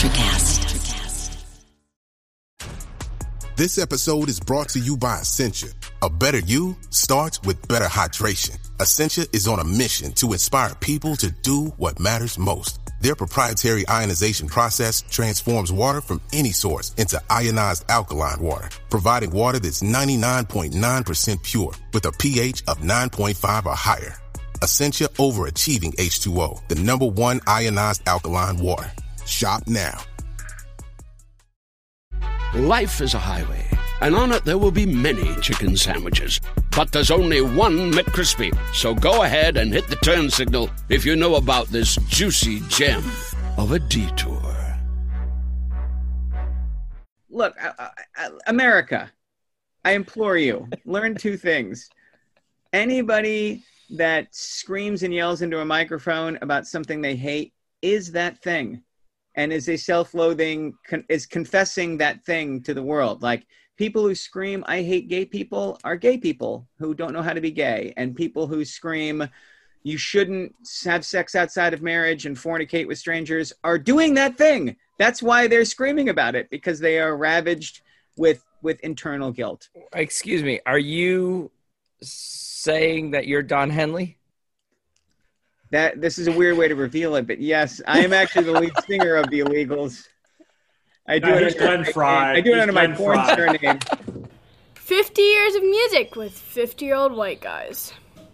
Electrocast. This episode is brought to you by Essentia. A better you starts with better hydration. Essentia is on a mission to inspire people to do what matters most. Their proprietary ionization process transforms water from any source into ionized alkaline water, providing water that's 99.9% pure with a pH of 9.5 or higher. Essentia overachieving H2O, the #1 ionized alkaline water. Shop now. Life is a highway, and on it there will be many chicken sandwiches. But there's only one McCrispy. So go ahead and hit the turn signal if you know about this juicy gem of a detour. Look, America, I implore you, learn two things. Anybody that screams and yells into a microphone about something they hate is that thing. And is a self-loathing, is confessing that thing to the world. Like, people who scream, I hate gay people, are gay people who don't know how to be gay. And people who scream, you shouldn't have sex outside of marriage and fornicate with strangers, are doing that thing. That's why they're screaming about it, because they are ravaged with internal guilt. Excuse me, are you saying that you're Don Henley? This is a weird way to reveal it, but yes, I am actually the lead singer of the Illegals. I do it under my porn surname. 50 years of music with 50-year-old white guys.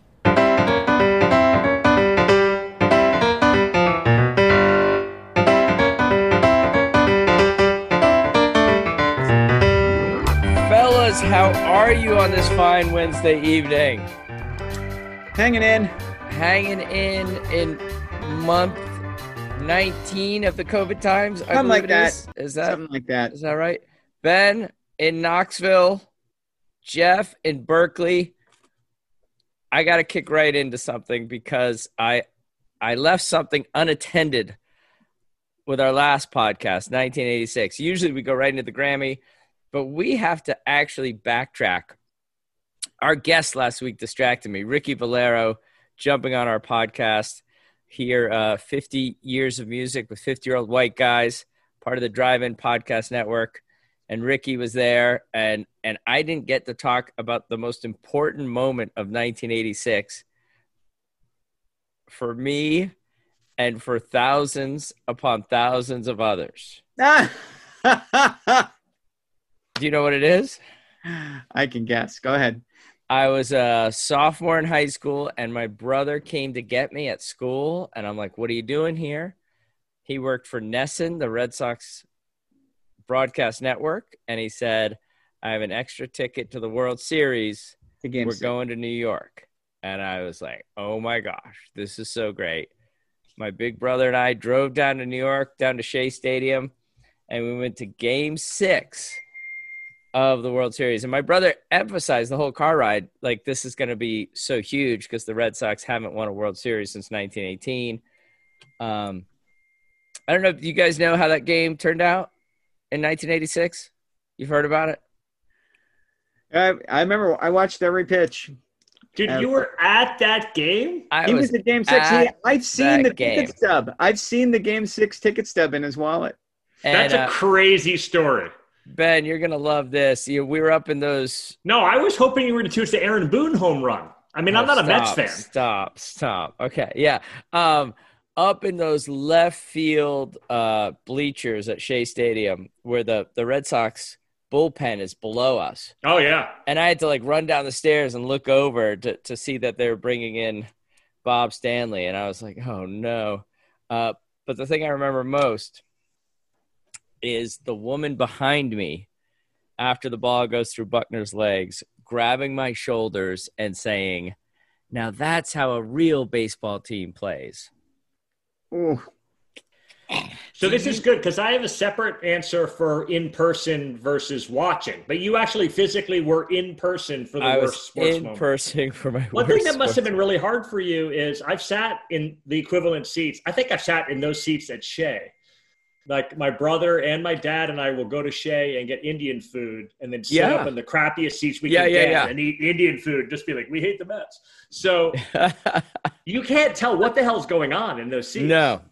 Fellas, how are you on this fine Wednesday evening? Hanging in month 19 of the COVID times. Something like that. Is that something like that? Is that right? Ben in Knoxville, Jeff in Berkeley. I got to kick right into something because I left something unattended with our last podcast, 1986. Usually we go right into the Grammy, but we have to actually backtrack. Our guest last week distracted me, Ricky Valero, jumping on our podcast here, 50 years of music with 50-year-old white guys, part of the Drive-In Podcast Network. And Ricky was there, and I didn't get to talk about the most important moment of 1986 for me and for thousands upon thousands of others. Do you know what it is? I can guess. Go ahead. I was a sophomore in high school, and my brother came to get me at school, and I'm like, what are you doing here? He worked for NESN, the Red Sox broadcast network, and he said, I have an extra ticket to the World Series. We're going to New York. And I was like, oh, my gosh, this is so great. My big brother and I drove down to New York, down to Shea Stadium, and we went to Game 6 of the World Series. And my brother emphasized the whole car ride, like, this is going to be so huge because the Red Sox haven't won a World Series since 1918. I don't know if you guys know how that game turned out in 1986. You've heard about it? I remember I watched every pitch. Dude, you were at that game? He was at Game 6. I've seen the ticket stub. I've seen the Game 6 ticket stub in his wallet. That's a crazy story. Ben, you're going to love this. We were up in those. No, I was hoping you were going to choose the Aaron Boone home run. I mean, I'm not a Mets fan. Stop. Okay, yeah. Up in those left field bleachers at Shea Stadium where the Red Sox bullpen is below us. Oh, yeah. And I had to, like, run down the stairs and look over to see that they were bringing in Bob Stanley. And I was like, oh, no. But the thing I remember most is the woman behind me after the ball goes through Buckner's legs, grabbing my shoulders and saying, now that's how a real baseball team plays. Ooh. So this is good because I have a separate answer for in-person versus watching. But you actually physically were in person for the worst sports moment. In person for my worst. One thing that must have been really hard for you is I've sat in the equivalent seats. I think I've sat in those seats at Shea. Like, my brother and my dad and I will go to Shea and get Indian food and then sit up in the crappiest seats we can get and eat Indian food. Just be like, we hate the Mets. So you can't tell what the hell's going on in those seats. No.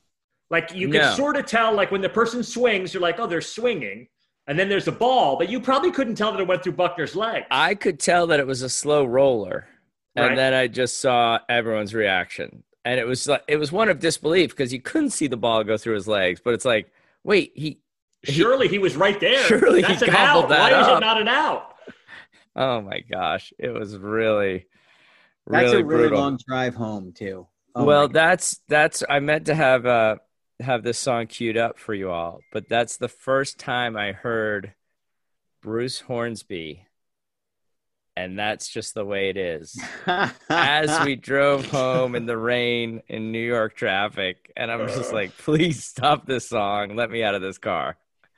Like you No. could sort of tell, like when the person swings, you're like, oh, they're swinging. And then there's a ball, but you probably couldn't tell that it went through Buckner's leg. I could tell that it was a slow roller. And Right. then I just saw everyone's reaction. And it was one of disbelief because you couldn't see the ball go through his legs. But it's like, wait, Surely he was right there. Surely he That's an gobbled out. that Why is up. it not an out? oh my gosh. It was really, That's really a really brutal. long drive home too. Oh Well, my God. that's I meant to have this song queued up for you all, but that's the first time I heard Bruce Hornsby, and that's just the way it is. As we drove home in the rain in New York traffic, and I'm just like, please stop this song. Let me out of this car.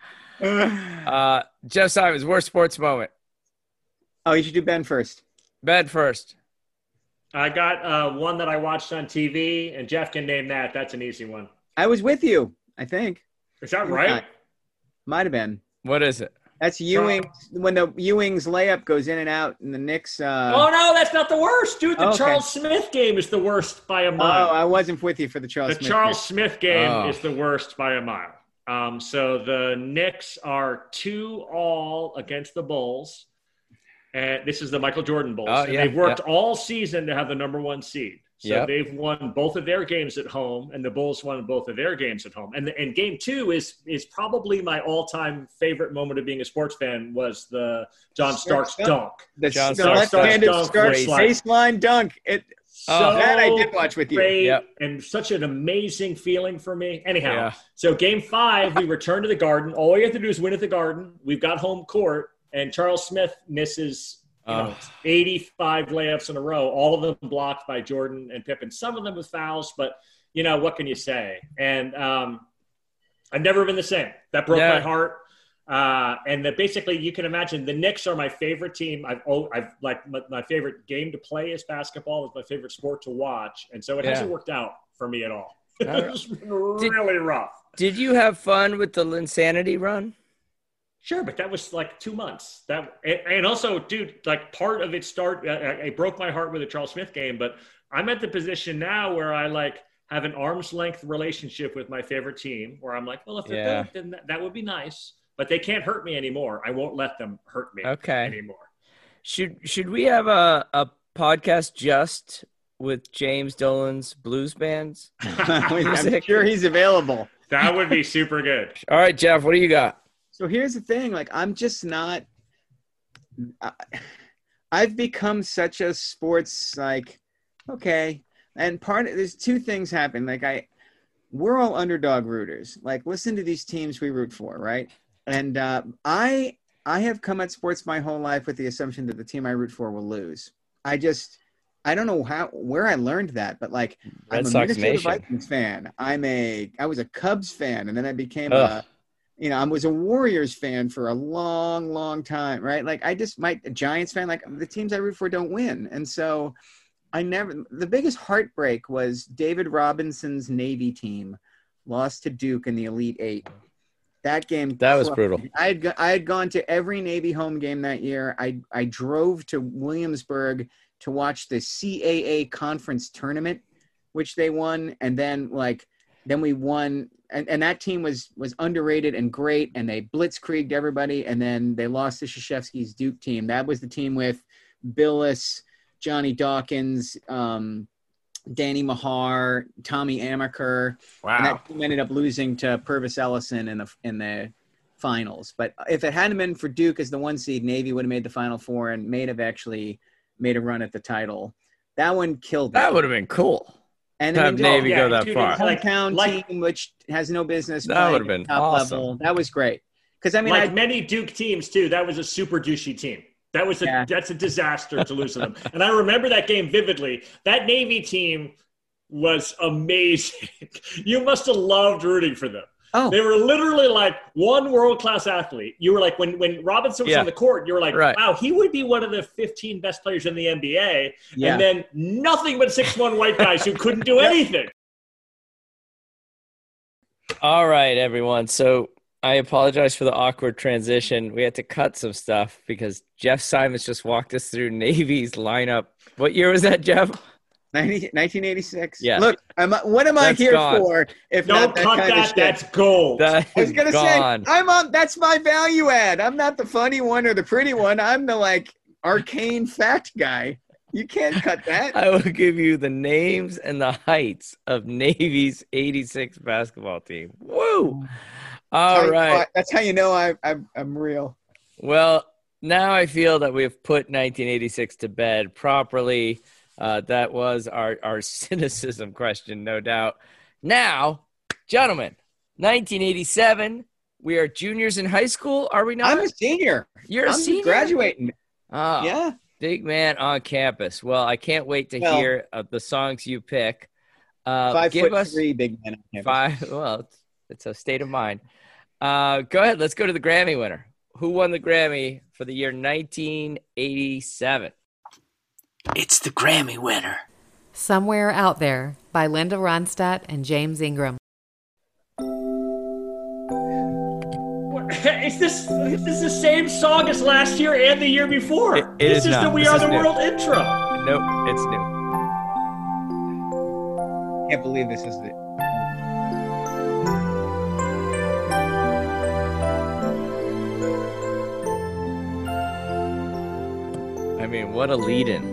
Jeff Simons, worst sports moment. Oh, you should do Ben first. Ben first. I got one that I watched on TV, and Jeff can name that. That's an easy one. I was with you, I think. Is that right? Might have been. What is it? That's Ewing when the Ewing's layup goes in and out, and the Knicks. Oh, no, that's not the worst. Dude, the Okay. Charles Smith game is the worst by a Oh, mile. I wasn't with you for the Charles The Smith. Charles Smith game Oh. is the worst by a mile. So the Knicks are 2-all against the Bulls. And this is the Michael Jordan Bulls. Oh, And yeah, they've worked all season to have the number one seed. So Yep. they've won both of their games at home, and the Bulls won both of their games at home. And game two is probably my all-time favorite moment of being a sports fan was the John Starks dunk. The, John the Starks left-handed dunk Starks was baseline dunk. Oh. That I did watch with you. Great Yep. and such an amazing feeling for me. Anyhow, Yeah. so game 5, we return to the Garden. All we have to do is win at the Garden. We've got home court, and Charles Smith misses 85 layups in a row, all of them blocked by Jordan and Pippen. Some of them with fouls, but, what can you say? And I've never been the same. That broke Yeah. my heart. And that basically you can imagine the Knicks are my favorite team. I've like my favorite game to play is basketball. It's my favorite sport to watch. And so it hasn't worked out for me at all. It's been really rough. Did you have fun with the Linsanity run? Sure, but that was like 2 months. And also, dude, like part of it it broke my heart with the Charles Smith game, but I'm at the position now where I like have an arm's length relationship with my favorite team where I'm like, well, if they're good, then that would be nice, but they can't hurt me anymore. I won't let them hurt me anymore. Should we have a podcast just with James Dolan's blues bands? I'm sure he's available. That would be super good. All right, Jeff, what do you got? So here's the thing, like I'm just not I've become such a sports okay. And there's two things happen. We're all underdog rooters. Like listen to these teams we root for, right? And I have come at sports my whole life with the assumption that the team I root for will lose. I don't know where I learned that, but Red I'm a Sox Minnesota Nation. Vikings fan. I was a Cubs fan, and then I became I was a Warriors fan for a long, long time, right? Like a Giants fan, like the teams I root for don't win. And so the biggest heartbreak was David Robinson's Navy team lost to Duke in the Elite Eight. That game. That was brutal. I had gone to every Navy home game that year. I drove to Williamsburg to watch the CAA conference tournament, which they won. And then we won. And that team was underrated and great, and they blitzkrieged everybody, and then they lost to Krzyzewski's Duke team. That was the team with Billis, Johnny Dawkins, Danny Mahar, Tommy Amaker. Wow. And that team ended up losing to Purvis Ellison in the finals. But if it hadn't been for Duke as the 1 seed, Navy would have made the Final Four and may have actually made a run at the title. That one killed them. That would have been cool. And Have Navy go that dude, far. hometown team, which has no business That playing would have been at top awesome. level. That was great. Because Many Duke teams too, that was a super douchey team. That's a disaster to lose to them. And I remember that game vividly. That Navy team was amazing. You must have loved rooting for them. Oh. They were literally like one world-class athlete. You were like, when Robinson was on the court, you were like, Right. wow, he would be one of the 15 best players in the NBA. Yeah. And then nothing but 6'1" white guys who couldn't do anything. All right, everyone. So I apologize for the awkward transition. We had to cut some stuff because Jeff Simons just walked us through Navy's lineup. What year was that, Jeff? 1986. Yes. Look, what am I That's here gone. for? If Don't not that cut kind of that. shit? That's gold. That I was is gonna gone. say that's my value add. I'm not the funny one or the pretty one. I'm the like arcane fact guy. You can't cut that. I will give you the names and the heights of Navy's 86 basketball team. Woo! All right. That's how you know I'm real. Well, now I feel that we have put 1986 to bed properly. That was our cynicism question, no doubt. Now, gentlemen, 1987, we are juniors in high school, are we not? I'm a senior. You're a I'm senior? graduating. Oh, Yeah. big man on campus. Well, I can't wait to hear the songs you pick. 5'3", big man. On campus. Well, it's a state of mind. Go ahead. Let's go to the Grammy winner. Who won the Grammy for the year 1987? It's the Grammy winner. Somewhere Out There by Linda Ronstadt and James Ingram. Is this the same song as last year and the year before? It is this is not. the We This Are is the new. World intro. Nope, it's new. Can't believe this is the. I mean, what a lead-in.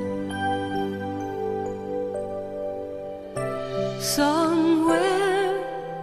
Somewhere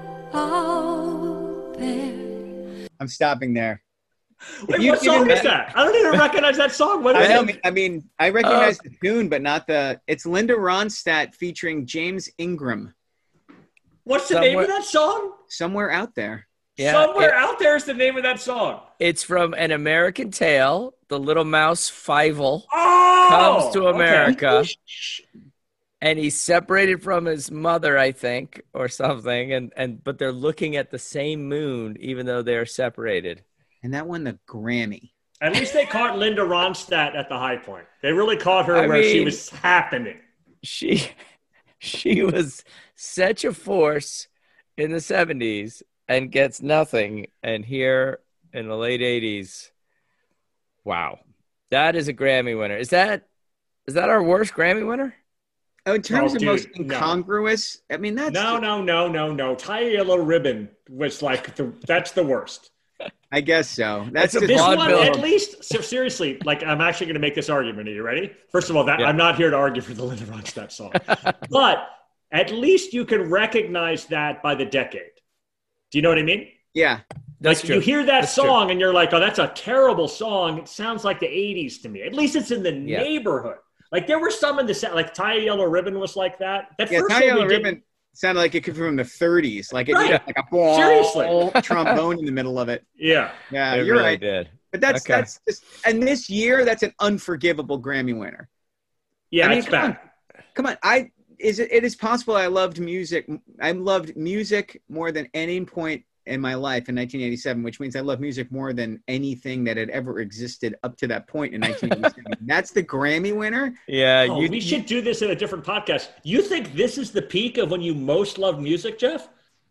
out there. I'm stopping there. Wait, You what song didn't- is that? I don't even recognize that song. What is I it? recognize the tune, but not the. It's Linda Ronstadt featuring James Ingram. What's the name of that song? Somewhere Out There. Yeah, Somewhere Out There is the name of that song. It's from An American Tale. The little mouse Fievel Oh, comes to okay. America, and he's separated from his mother, I think, or something. But they're looking at the same moon, even though they're separated. And that won the Grammy. At least they caught Linda Ronstadt at the high point. They really caught her where she was happening. She was such a force in the 70s and gets nothing. And here in the late 80s, wow. That is a Grammy winner. Is that our worst Grammy winner? Oh, in terms of dude, most no. incongruous, I mean, that's No. Tie a Yellow Ribbon was like that's the worst. I guess so. That's It's a This one, vaudeville. at least, so seriously, like I'm actually going to make this argument. Are you ready? First of all, Yeah. I'm not here to argue for the Linda Ronstadt song, but at least you can recognize that by the decade. Do you know what I mean? Yeah. That's Like, true. you hear that That's song and you're like, oh, that's a terrible song. It sounds like the 80s to me. At least it's in the Yeah. neighborhood. Like there were some in the like Tie a Yellow Ribbon was like that. That Yeah, first Tie one Yellow we did- Ribbon sounded like it could be from the 30s. Like it Right. needed like a ball, Seriously. trombone in the middle of it. Yeah. Yeah, It you're really right. did. But that's Okay. just, and this year, that's an unforgivable Grammy winner. Yeah, I mean, it's come bad. Come on, it is possible I loved music. I loved music more than any point in my life in 1987, which means I love music more than anything that had ever existed up to that point in 1987. That's the Grammy winner. Yeah, Oh, we should do this in a different podcast. You think this is the peak of when you most love music, Jeff?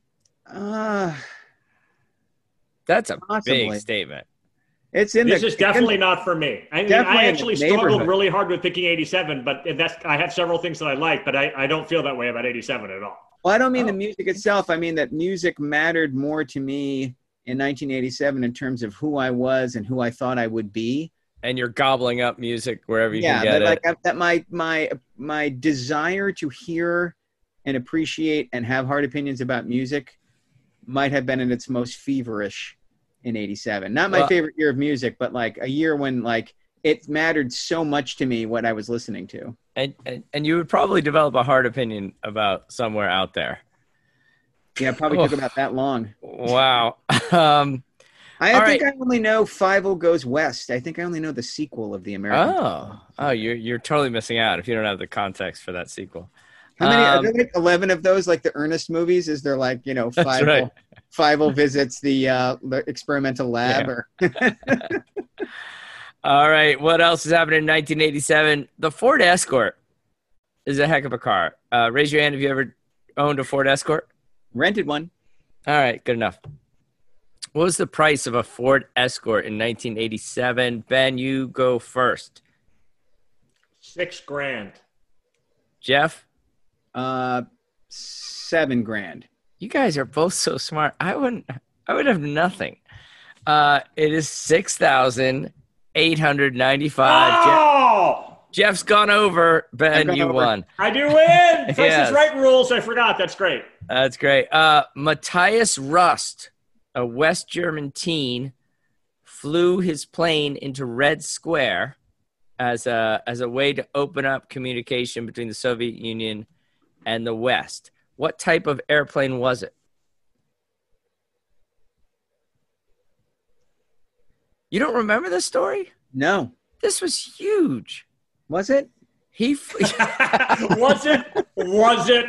That's a Possibly. big statement. It's in This the. is definitely not for me. I mean, definitely I in the actually struggled neighborhood. really hard with picking 87, but I have several things that I like, but I don't feel that way about 87 at all. Well, I don't mean the music itself. I mean that music mattered more to me in 1987 in terms of who I was and who I thought I would be. And you're gobbling up music wherever you Yeah, can get but it. like that my desire to hear and appreciate and have hard opinions about music might have been in its most feverish in 87. Not my favorite year of music, but like a year when like it mattered so much to me what I was listening to. And you would probably develop a hard opinion about Somewhere Out There. Yeah, it probably took about that long. Wow. I All think right. I only know 50 Goes West. I think I only know the sequel of the American. Oh, you're totally missing out if you don't have the context for that sequel. How many? Are there like 11 of those, like the Ernest movies? Is there like, That's Fievel, right. Fievel visits the experimental lab? Yeah. Or All right. What else is happening in 1987? The Ford Escort is a heck of a car. Raise your hand if you ever owned a Ford Escort. rented one. All right. Good enough. What was the price of a Ford Escort in 1987? Ben, you go first. $6,000. Jeff? $7,000. You guys are both so smart. I would have nothing. It is 6,895. Oh! Jeff's gone over. Ben, you won. I do win. Price is Right rules. I forgot. That's great. That's great. Matthias Rust, a West German teen, flew his plane into Red Square as a way to open up communication between the Soviet Union and the West. What type of airplane was it? You don't remember this story? No. This was huge. Was it? Was it? Was it?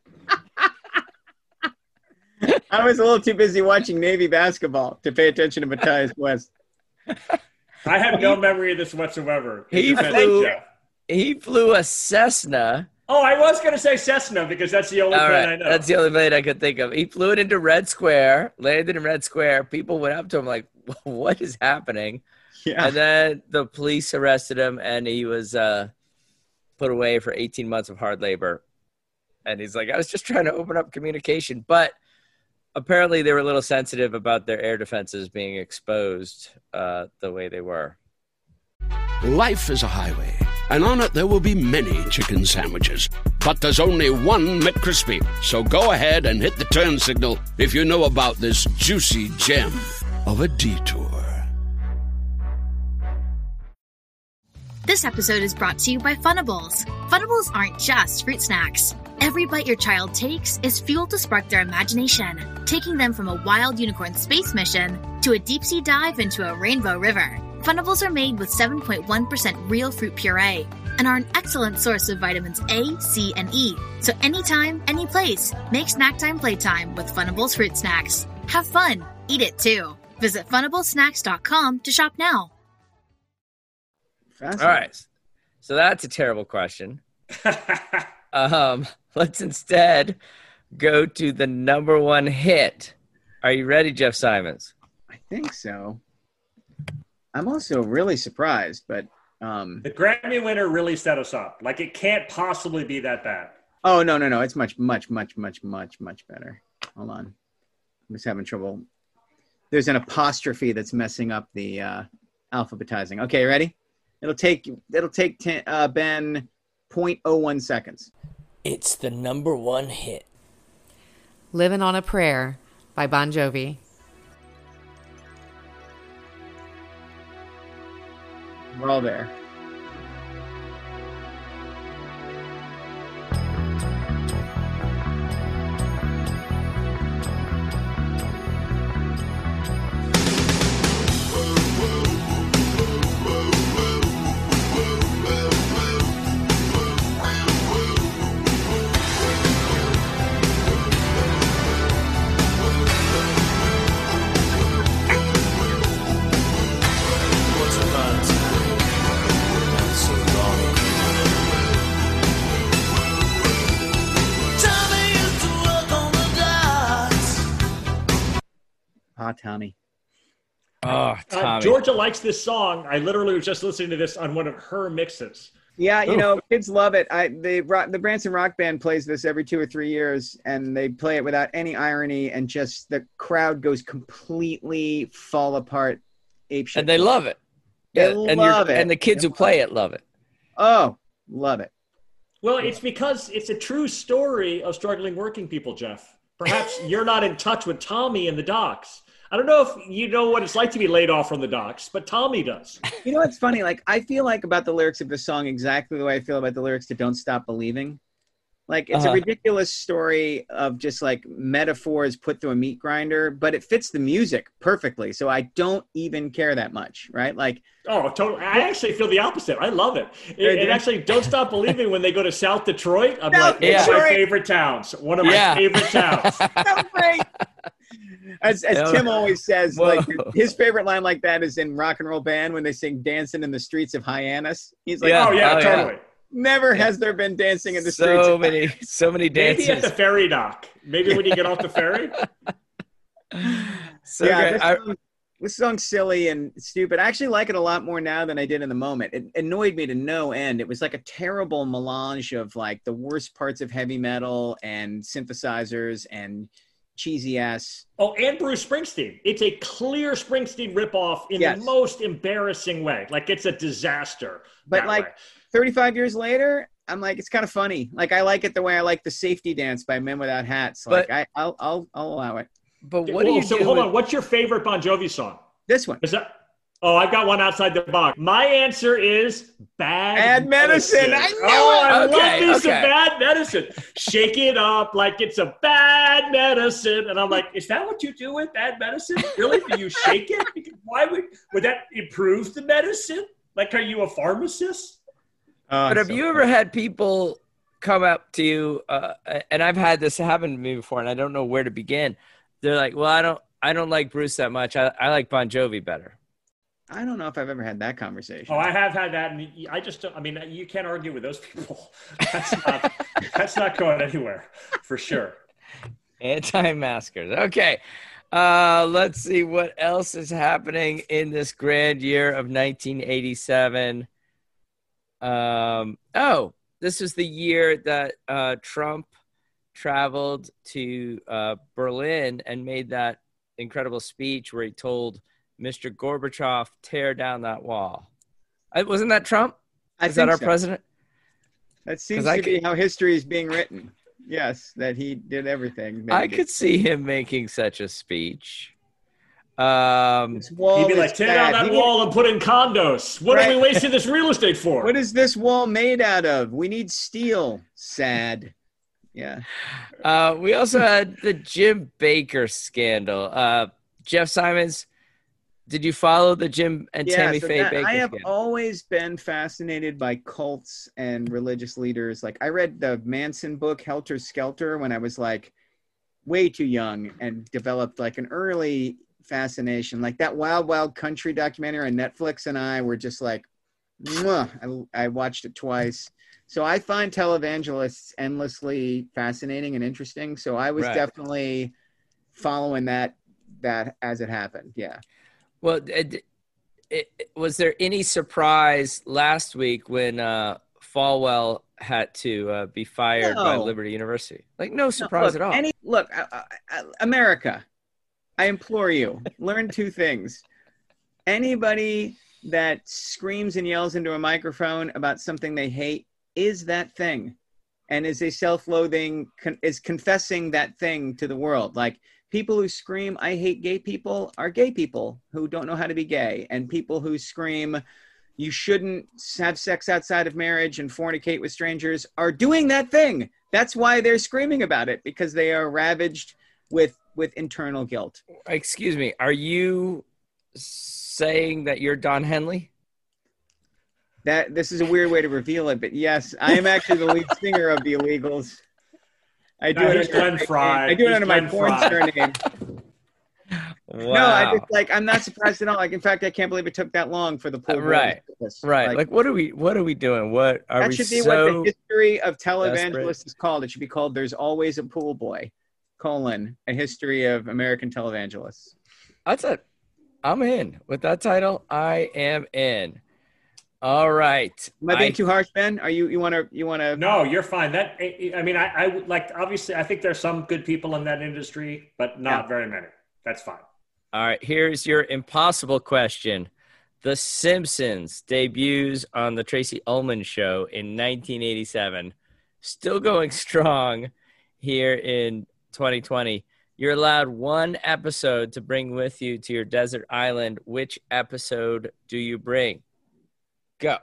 I was a little too busy watching Navy basketball to pay attention to Matthias West. I have no memory of this whatsoever. He flew a Cessna. Oh, I was going to say Cessna because that's the only plane I know. That's the only plane I could think of. He flew it into Red Square, landed in Red Square. People went up to him like, what is happening? Yeah. And then the police arrested him, and he was put away for 18 months of hard labor. And he's like, I was just trying to open up communication. But apparently they were a little sensitive about their air defenses being exposed the way they were. Life is a highway, and on it there will be many chicken sandwiches. But there's only one McCrispy. So go ahead and hit the turn signal if you know about this juicy gem of a detour. This episode is brought to you by Funables. Funables aren't just fruit snacks. Every bite your child takes is fuel to spark their imagination, taking them from a wild unicorn space mission to a deep-sea dive into a rainbow river. Funables are made with 7.1% real fruit puree and are an excellent source of vitamins A, C, and E. So anytime, any place, make snack time playtime with Funables fruit snacks. Have fun. Eat it too. Visit funablesnacks.com to shop now. All right. So that's a terrible question. Let's instead go to the number one hit. Are you ready, Jeff Simons? I think so. I'm also really surprised, but the Grammy winner really set us up. Like, it can't possibly be that bad. Oh, no. It's much better. Hold on. I'm just having trouble. There's an apostrophe that's messing up the alphabetizing. Okay, ready? It'll take Ben 0.01 seconds. It's the number one hit. Living on a Prayer by Bon Jovi. We're all there. Tommy. Oh, Tommy. Georgia likes this song. I literally was just listening to this on one of her mixes. Yeah, kids love it. The Branson Rock Band plays this every 2 or 3 years, and they play it without any irony, and just the crowd goes completely fall apart, apeshit. And they love it. They love it. And the kids who play it love it. Oh, love it. Well, it's because it's a true story of struggling working people, Jeff. Perhaps you're not in touch with Tommy in the docks. I don't know if you know what it's like to be laid off from the docks, but Tommy does. You know what's funny? Like, I feel like about the lyrics of this song exactly the way I feel about the lyrics to Don't Stop Believing. Like, it's a ridiculous story of just, like, metaphors put through a meat grinder, but it fits the music perfectly, so I don't even care that much, right? Like, oh, totally. I actually feel the opposite. I love it. And actually, Don't Stop Believing when they go to South Detroit. I'm like, it's my favorite towns. One of my favorite towns. So great. As Tim always says, like, his favorite line like that is in Rock and Roll Band when they sing Dancing in the Streets of Hyannis. He's like, totally. Never has there been dancing in the streets. So many dances. Maybe at the ferry dock. Maybe when you get off the ferry. Go This song's silly and stupid. I actually like it a lot more now than I did in the moment. It annoyed me to no end. It was like a terrible melange of like the worst parts of heavy metal and synthesizers and cheesy ass. Oh, and Bruce Springsteen. It's a clear Springsteen ripoff in the most embarrassing way. Like it's a disaster. But like 35 years later, I'm like, it's kind of funny. Like I like it the way I like the Safety Dance by Men Without Hats. Like I'll allow it. But what do you do? Hold on. What's your favorite Bon Jovi song? This one. Is that? Oh, I've got one outside the box. My answer is Bad Medicine. I knew I it. love me some Bad Medicine. Shake it up like it's a bad medicine. And I'm like, is that what you do with Bad Medicine? Really? Do you shake it? Why would that improve the medicine? Like, are you a pharmacist? But have you ever had people come up to you, and I've had this happen to me before, and I don't know where to begin. They're like, well, I don't like Bruce that much. I like Bon Jovi better. I don't know if I've ever had that conversation. Oh, I have had that, and I just don't. I mean, you can't argue with those people. That's not going anywhere, for sure. Anti-maskers. Okay, let's see what else is happening in this grand year of 1987. This is the year that Trump traveled to Berlin and made that incredible speech where he told Mr. Gorbachev, tear down that wall. Wasn't that Trump? Is that our president? That seems to be how history is being written. Yes, that he did everything. I could see him making such a speech. He'd be like, tear down that wall and put in condos. What are we wasting this real estate for? What is this wall made out of? We need steel. Sad. Yeah. We also had the Jim Baker scandal. Jeff Simons, did you follow the Jim and Tammy Faye Baker I have scandal? always been fascinated by cults and religious leaders. Like I read the Manson book, Helter Skelter, when I was like way too young and developed like an early fascination. Like that Wild Wild Country documentary on Netflix and I were just like, I watched it twice. So I find televangelists endlessly fascinating and interesting. So I was definitely following that as it happened. Yeah. Well, was there any surprise last week when Falwell had to be fired by Liberty University? Like no surprise at all. America, I implore you, learn two things. Anybody that screams and yells into a microphone about something they hate is that thing, and is a self-loathing, is confessing that thing to the world. Like people who scream, I hate gay people, are gay people who don't know how to be gay. And people who scream, you shouldn't have sex outside of marriage and fornicate with strangers are doing that thing. That's why they're screaming about it, because they are ravaged with internal guilt. Excuse me. Are you saying that you're Don Henley? This is a weird way to reveal it, but yes, I am actually the lead singer of the Illegals. I do it under my porn surname. Wow. No, I'm not surprised at all. Like, in fact, I can't believe it took that long for the pool. Right. Like, what are we doing? What are we? That should be what the history of televangelists is called. It should be called "There's Always a Pool Boy: a history of American televangelists." That's it. I'm in with that title. I am in. All right. Am I being too harsh, Ben? Are you want to? No, you're fine. I would like, obviously, I think there's some good people in that industry, but not very many. That's fine. All right. Here's your impossible question. The Simpsons debuts on the Tracy Ullman Show in 1987. Still going strong here in 2020. You're allowed one episode to bring with you to your desert island. Which episode do you bring? Go.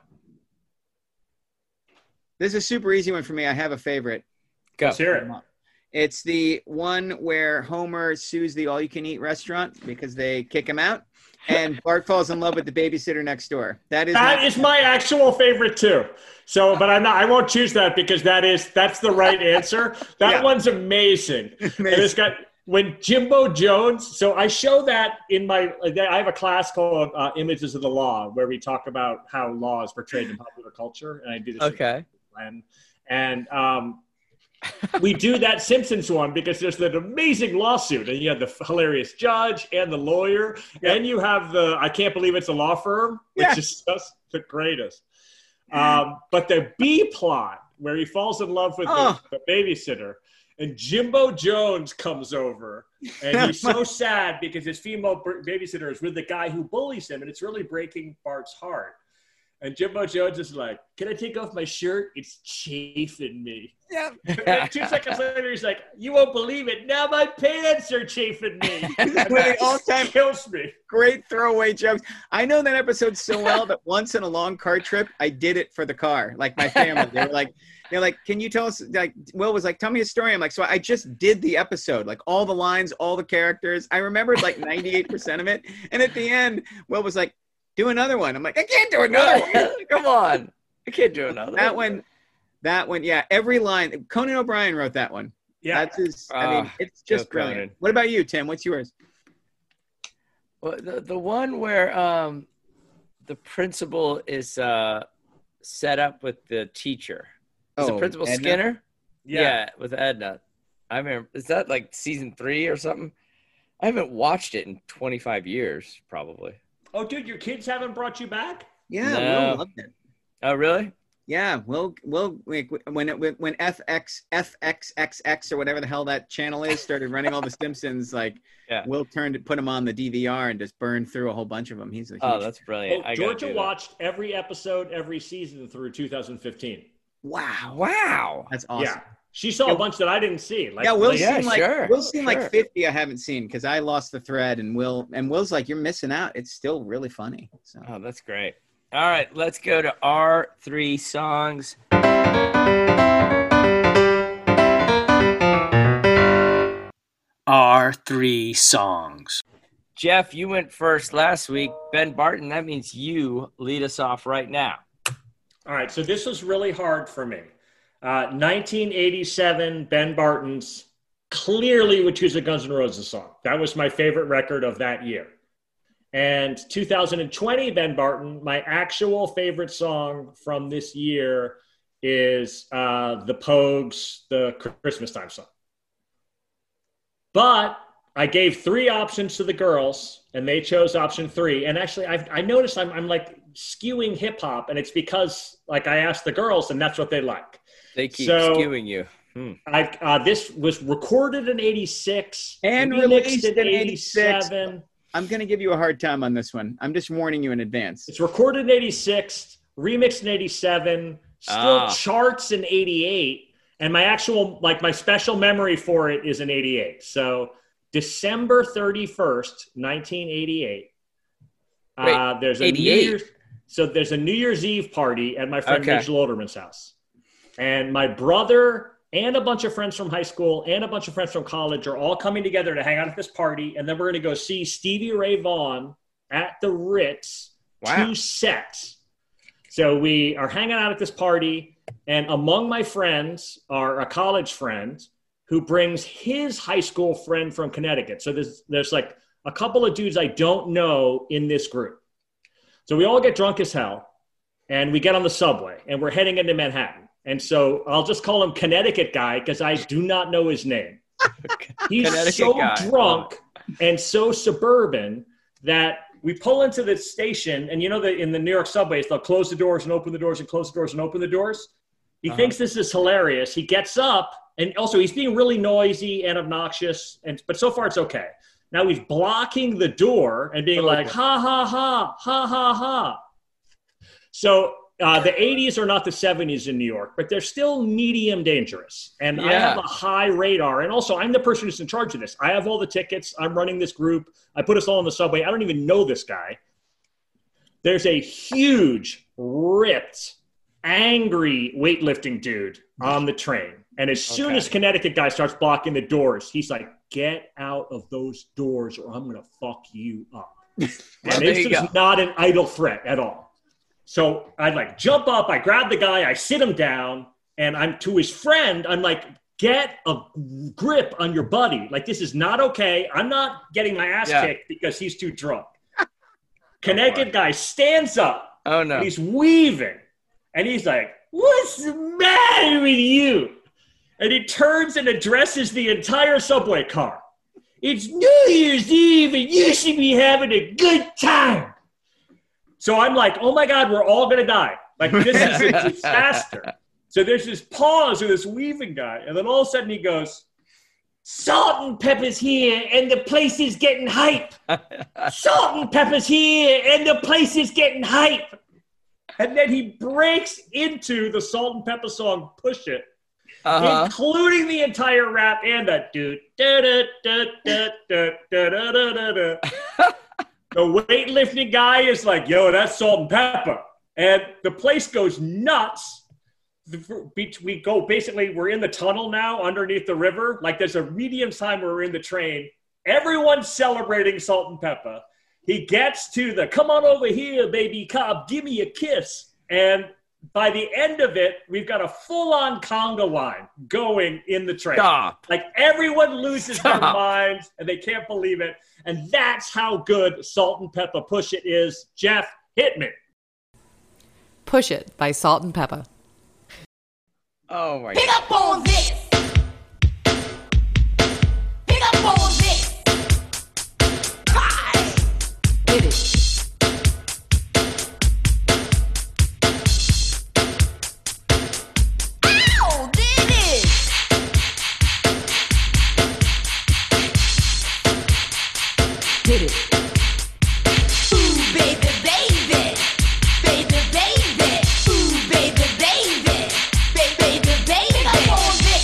This is a super easy one for me. I have a favorite. Go. Let's hear it. It's the one where Homer sues the all-you-can-eat restaurant because they kick him out, and Bart falls in love with the babysitter next door. That is my actual favorite too. So, but I won't choose that because that's the right answer. That one's amazing. And it's got when Jimbo Jones. So I show that I have a class called Images of the Law, where we talk about how law is portrayed in popular culture, and I do this. Okay. And we do that Simpsons one because there's that amazing lawsuit, and you have the hilarious judge and the lawyer, and you have the I can't believe it's a law firm, which is just the greatest. But the B plot where he falls in love with the babysitter, and Jimbo Jones comes over, and he's so sad because his female babysitter is with the guy who bullies him, and it's really breaking Bart's heart. And Jimbo Jones is like, "Can I take off my shirt? It's chafing me." Yeah. And then 2 seconds later, he's like, "You won't believe it. Now my pants are chafing me." One of the all-time kills me. Great throwaway jokes. I know that episode so well that once in a long car trip, I did it for the car. Like my family, they're like, "Can you tell us?" Like Will was like, "Tell me a story." I'm like, "So I just did the episode, like all the lines, all the characters. I remembered like 98% of it." And at the end, Will was like, "Do another one." I'm like, "I can't do another one." Come on. I can't do another That one, yeah. Every line. Conan O'Brien wrote that one. Yeah. That's his. I mean, it's just brilliant. Conan. What about you, Tim? What's yours? Well, the one where the principal is set up with the teacher. Is it Principal Edna? Skinner? Yeah. With Edna. I remember. Is that like season 3 or something? I haven't watched it in 25 years, probably. Oh, dude, your kids haven't brought you back? Yeah, No. Will loved it. Oh, really? Yeah, Will like, when FXXX or whatever the hell that channel is started running all the Simpsons, like Will put them on the DVR and just burned through a whole bunch of them. He's a huge that's brilliant. Oh, Georgia watched every episode, every season through 2015. Wow. That's awesome. Yeah. She saw a bunch that I didn't see. Like, Will's seen like 50 I haven't seen because I lost the thread, and Will's like, "You're missing out. It's still really funny." So. Oh, that's great. All right, let's go to our 3 songs. Our 3 songs. Jeff, you went first last week. Ben Barton, that means you lead us off right now. All right, so this was really hard for me. 1987, Ben Barton's clearly would choose a Guns N' Roses song. That was my favorite record of that year. And 2020, Ben Barton, my actual favorite song from this year is the Pogues, the Christmas Time song. But I gave 3 options to the girls, and they chose option 3. And actually, I noticed I'm like skewing hip hop, and it's because like I asked the girls, and that's what they like. They keep skewing you. This was recorded in 86 and released in 87. I'm going to give you a hard time on this one. I'm just warning you in advance. It's recorded in 86, remixed in 87, still charts in 88. And my actual, like my special memory for it is in 88. So December 31st, 1988. There's a 88? There's a New Year's Eve party at my friend Mitchell Olderman's house. And my brother and a bunch of friends from high school and a bunch of friends from college are all coming together to hang out at this party. And then we're going to go see Stevie Ray Vaughan at the Ritz, 2 sets. So we are hanging out at this party. And among my friends are a college friend who brings his high school friend from Connecticut. So there's like a couple of dudes I don't know in this group. So we all get drunk as hell. And we get on the subway. And we're heading into Manhattan. And so I'll just call him Connecticut Guy because I do not know his name. He's so drunk and so suburban that we pull into the station. And you know that in the New York subways, they'll close the doors and open the doors and close the doors and open the doors. He thinks this is hilarious. He gets up, and also he's being really noisy and obnoxious. But so far it's okay. Now he's blocking the door and being like, ha, ha, ha, ha, ha, ha. So the 80s are not the 70s in New York, but they're still medium dangerous. And I have a high radar. And also, I'm the person who's in charge of this. I have all the tickets. I'm running this group. I put us all on the subway. I don't even know this guy. There's a huge, ripped, angry weightlifting dude on the train. And as soon as Connecticut Guy starts blocking the doors, he's like, "Get out of those doors or I'm going to fuck you up." And this is not an idle threat at all. So I like jump up, I grab the guy, I sit him down, and I'm to his friend. I'm like, "Get a grip on your buddy. Like, this is not okay. I'm not getting my ass kicked because he's too drunk." Connecticut Guy stands up. Oh, no. And he's weaving. And he's like, "What's the matter with you?" and he turns and addresses the entire subway car. It's New Year's Eve, and you should be having a good time. So I'm like, oh my God, we're all going to die. Like, this is a disaster. So there's this pause with this weaving guy, and then all of a sudden he goes, Salt and Pepper's here, and the place is getting hype. Salt and Pepper's here, and the place is getting hype. And then he breaks into the Salt and Pepper song, Push It, including the entire rap and that dude. The weightlifting guy is like, yo, that's Salt and Pepper. And the place goes nuts. We go, basically, we're in the tunnel now underneath the river. Like, there's a medium time where we're in the train. Everyone's celebrating Salt and Pepper. He gets to the, come on over here, baby cop, give me a kiss. And by the end of it, we've got a full-on conga line going in the train. Stop. Like, everyone loses their minds, and they can't believe it. And that's how good Salt and Pepper Push It is. Jeff, hit me. Push It by Salt and Pepper. Oh my Pick up on this. Pick up on this. Hi. Hit it. Ow, did it. Hit it. Ooh, baby, baby. Baby, baby. Ooh, baby, baby. Baby, baby. Pick up on this.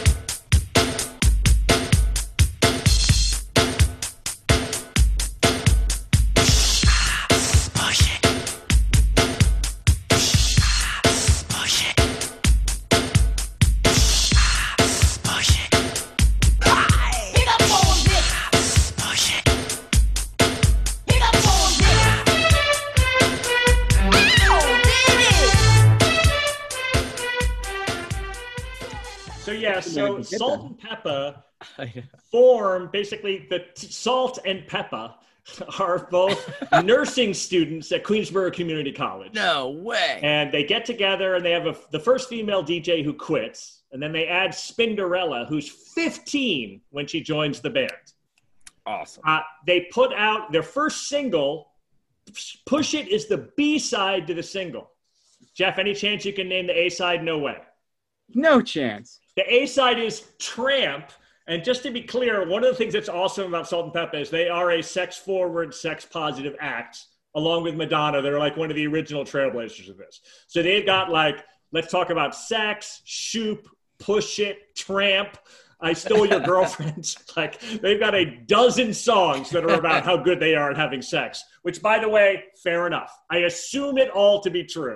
Push it. Push it. Push it. Pick up on this. Push it. Pick up on this. Ow, did it. So, yeah, so Get Salt that. and Pepper form, basically, Salt and Pepper are both nursing students at Queensborough Community College. No way. And they get together and they have the first female DJ who quits. And then they add Spinderella, who's 15 when she joins the band. Awesome. They put out their first single. Push It is the B-side to the single. Jeff, any chance you can name the A-side? No way. No chance. The A-side is Tramp. And just to be clear, one of the things that's awesome about Salt and Pepper is they are a sex-forward, sex-positive act, along with Madonna. They're like one of the original trailblazers of this. So they've got like, let's talk about sex, shoop, push it, tramp, I stole your girlfriend. Like, they've got a dozen songs that are about how good they are at having sex, which, by the way, fair enough. I assume it all to be true.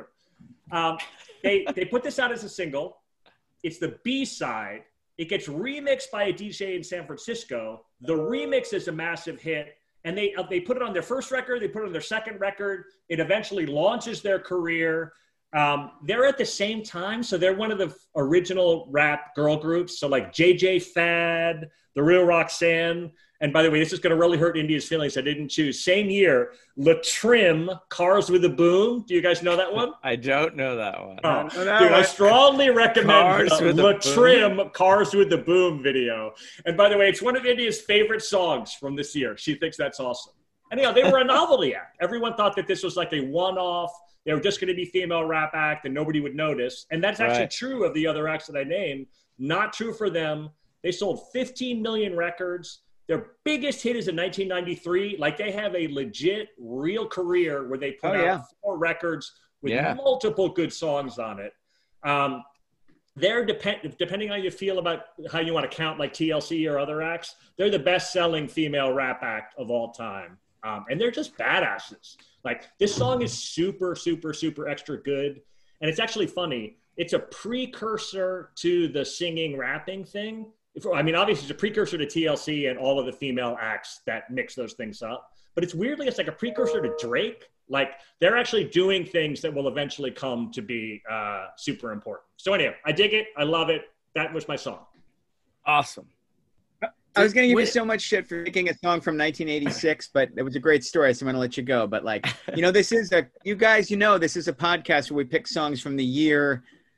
They put this out as a single. It's the B-side. It gets remixed by a DJ in San Francisco. The remix is a massive hit. And they put it on their first record. They put it on their second record. It eventually launches their career. They're at the same time. So they're one of the original rap girl groups. So like JJ Fad, The Real Roxanne. And by the way, this is going to really hurt India's feelings. I didn't choose. Same year, La Trim, Cars with a Boom. Do you guys know that one? I don't know that one. Oh, dude, I strongly recommend La Trim, Cars with the Boom video. And by the way, it's one of India's favorite songs from this year. She thinks that's awesome. Anyhow, they were a novelty act. Everyone thought that this was like a one-off. They were just going to be female rap act and nobody would notice. And that's actually true of the other acts that I named. Not true for them. They sold 15 million records. Their biggest hit is in 1993. Like, they have a legit, real career where they put out 4 records with multiple good songs on it. They're depending on how you feel about how you want to count like TLC or other acts, they're the best-selling female rap act of all time. And they're just badasses. Like, this song is super, super, super extra good. And it's actually funny. It's a precursor to the singing, rapping thing. I mean, obviously, it's a precursor to TLC and all of the female acts that mix those things up. But it's like a precursor to Drake. Like, they're actually doing things that will eventually come to be super important. So anyway, I dig it. I love it. That was my song. Awesome. I was going to give you so much shit for making a song from 1986, but it was a great story, so I'm going to let you go. But, like, this is you guys, this is a podcast where we pick songs from the year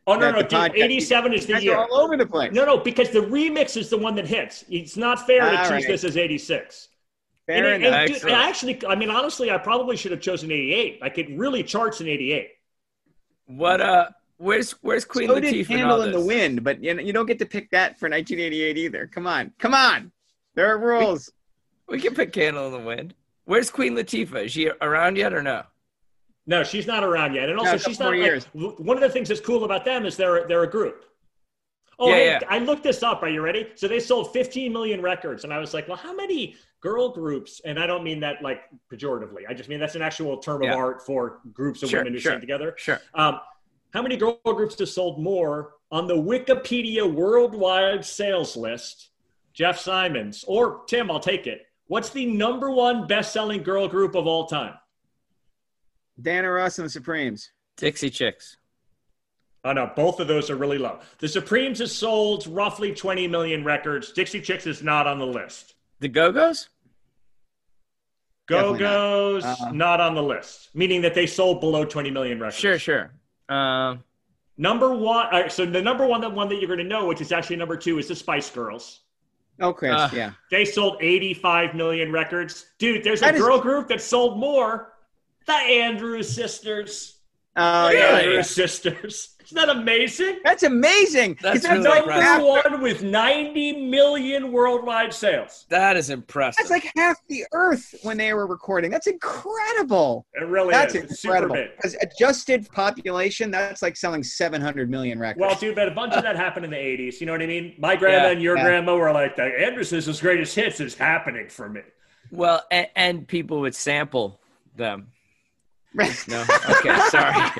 Oh, no, that no, the dude. podcast- 87 is the Guys are year. all over the place. No, because the remix is the one that hits. It's not fair to All choose right. this as 86. Fair And enough. dude, I mean, honestly, I probably should have chosen 88. Like, it really charts in 88. What? Where's Queen So Latifah did in Candle all in the this? Wind, but you don't get to pick that for 1988 either. Come on. There are rules. We can pick Candle in the Wind. Where's Queen Latifah? Is she around yet or no? No, she's not around yet. And No, also, a couple she's not more like, years. one of the things that's cool about them is they're a group. Oh, Yeah, hey, yeah. I looked this up. Are you ready? So they sold 15 million records. And I was like, well, how many girl groups? And I don't mean that like pejoratively. I just mean that's an actual term of art for groups of women who sing together. Sure. How many girl groups have sold more on the Wikipedia worldwide sales list? Jeff Simons. Or Tim, I'll take it. What's the number one best-selling girl group of all time? Diana Ross and the Supremes. Dixie Chicks. Oh, no, both of those are really low. The Supremes has sold roughly 20 million records. Dixie Chicks is not on the list. The Go-Go's? Go-Go's not on the list, meaning that they sold below 20 million records. Sure. Number one. All right, so the number one that you're going to know, which is actually number two, is the Spice Girls. Oh, Chris, yeah. They sold 85 million records. Dude, there's a girl group that sold more. The Andrews Sisters. Oh, The yeah. Andrews Sisters. Isn't that amazing? That's amazing. That's That's really like Number one with 90 million worldwide sales. That is impressive. That's like half the Earth when they were recording. That's incredible. It really That's is. It's super incredible. big. Because adjusted population, that's like selling 700 million records. Well, dude, but a bunch of that happened in the 80s. You know what I mean? My grandma and your grandma were like, the Andrews' greatest hits is happening for me. Well, and people would sample them. No, okay, sorry.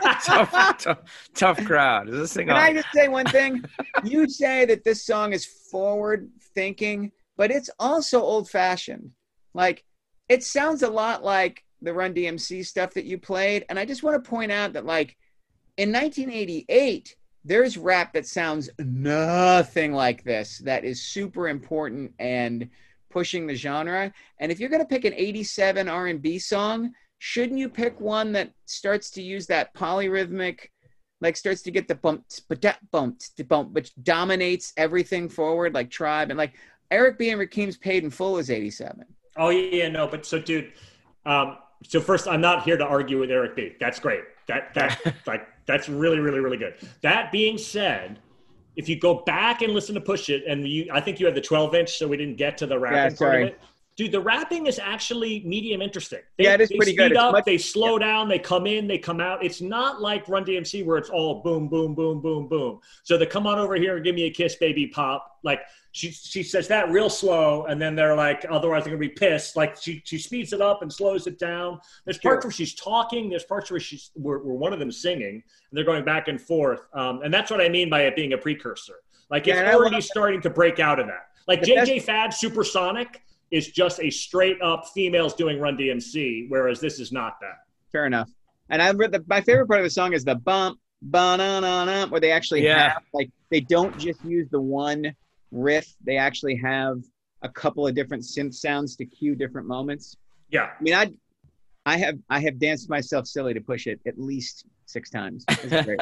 tough crowd. Is this thing Can on? I just say one thing? You say that this song is forward thinking, but it's also old fashioned. Like, it sounds a lot like the Run DMC stuff that you played. And I just want to point out that, like, in 1988, there's rap that sounds nothing like this, that is super important and pushing the genre. And if you're going to pick an 87 R&B song, shouldn't you pick one that starts to use that polyrhythmic, like starts to get the bump, which dominates everything forward, like Tribe, and like Eric B. and Rakim's Paid in Full is 87. Oh, yeah, no, but so, dude, so first, I'm not here to argue with Eric B. That's great. That's really, really, really good. That being said, if you go back and listen to Push It, and I think you had the 12-inch, so we didn't get to the rapping part of it. Dude, the rapping is actually medium interesting. It is pretty good. They speed up, they slow down, they come in, they come out. It's not like Run DMC where it's all boom, boom, boom, boom, boom. So they come on over here and give me a kiss, baby, pop. Like she says that real slow, and then they're like, otherwise they're gonna be pissed. Like she speeds it up and slows it down. There's parts where she's talking. There's parts where where one of them singing, and they're going back and forth. And that's what I mean by it being a precursor. Like it's already starting to break out of that. Like JJ Fad, Supersonic is just a straight up females doing Run DMC, whereas this is not that. Fair enough. And my favorite part of the song is the bump, ba-na-na-na, where they actually have, like, they don't just use the one riff. They actually have a couple of different synth sounds to cue different moments. Yeah. I mean, I have danced myself silly to Push It at least 6 times. It's great.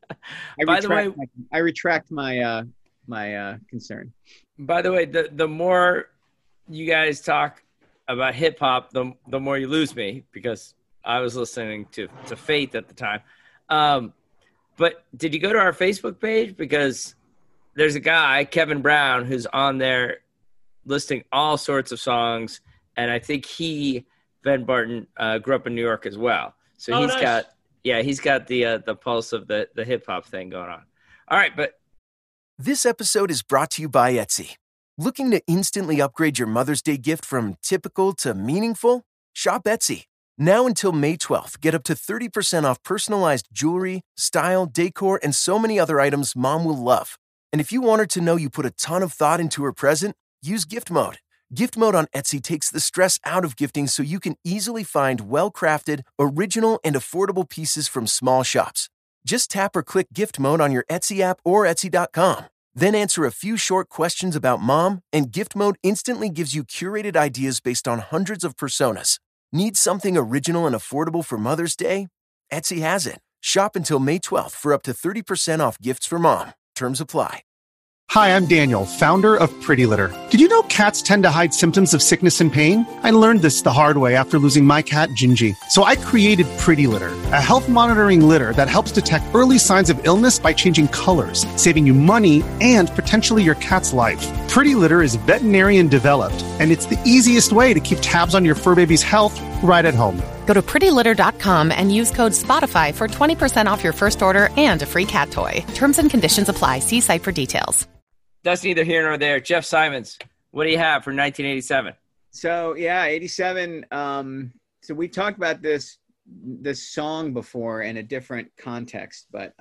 I retract my concern. By the way, the more you guys talk about hip hop, the more you lose me, because I was listening to Faith at the time. But did you go to our Facebook page? Because there's a guy, Kevin Brown, who's on there listing all sorts of songs, and I think Ben Barton, grew up in New York as well. So he's got the pulse of the hip hop thing going on. All right, but this episode is brought to you by Etsy. Looking to instantly upgrade your Mother's Day gift from typical to meaningful? Shop Etsy. Now until May 12th, get up to 30% off personalized jewelry, style, decor, and so many other items Mom will love. And if you want her to know you put a ton of thought into her present, use Gift Mode. Gift Mode on Etsy takes the stress out of gifting so you can easily find well-crafted, original, and affordable pieces from small shops. Just tap or click Gift Mode on your Etsy app or Etsy.com. Then answer a few short questions about Mom, and Gift Mode instantly gives you curated ideas based on hundreds of personas. Need something original and affordable for Mother's Day? Etsy has it. Shop until May 12th for up to 30% off gifts for mom. Terms apply. Hi, I'm Daniel, founder of Pretty Litter. Did you know cats tend to hide symptoms of sickness and pain? I learned this the hard way after losing my cat, Gingy. So I created Pretty Litter, a health monitoring litter that helps detect early signs of illness by changing colors, saving you money and potentially your cat's life. Pretty Litter is veterinarian developed, and it's the easiest way to keep tabs on your fur baby's health right at home. Go to prettylitter.com and use code SPOTIFY for 20% off your first order and a free cat toy. Terms and conditions apply. See site for details. That's neither here nor there. Jeff Simons, what do you have for 1987? So, 87. So we talked about this song before in a different context, but